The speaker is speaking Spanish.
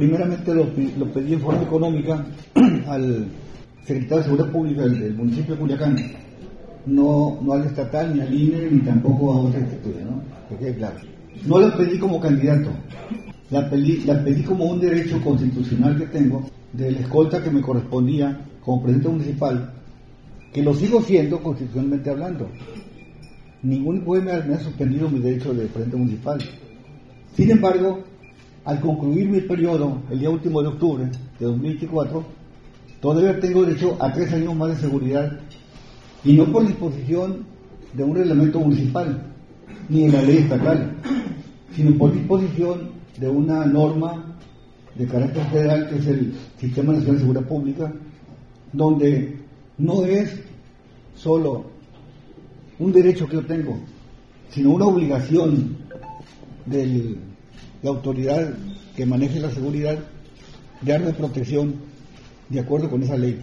primeramente lo pedí en forma económica al secretario de Seguridad Pública del municipio de Culiacán, no al estatal, ni al INE, ni tampoco a otra institución, ¿no? Que quede claro. No la pedí como candidato, la pedí como un derecho constitucional que tengo de la escolta que me correspondía como presidente municipal, que lo sigo siendo constitucionalmente hablando. Ningún juez me ha suspendido mi derecho de presidente municipal. Sin embargo, al concluir mi periodo, el día último de octubre de 2024, todavía tengo derecho a 3 años más de seguridad, y no por disposición de un reglamento municipal, ni de la ley estatal, sino por disposición de una norma de carácter federal, que es el Sistema Nacional de Seguridad Pública, donde no es solo un derecho que yo tengo, sino una obligación de la autoridad que maneje la seguridad de darme protección de acuerdo con esa ley.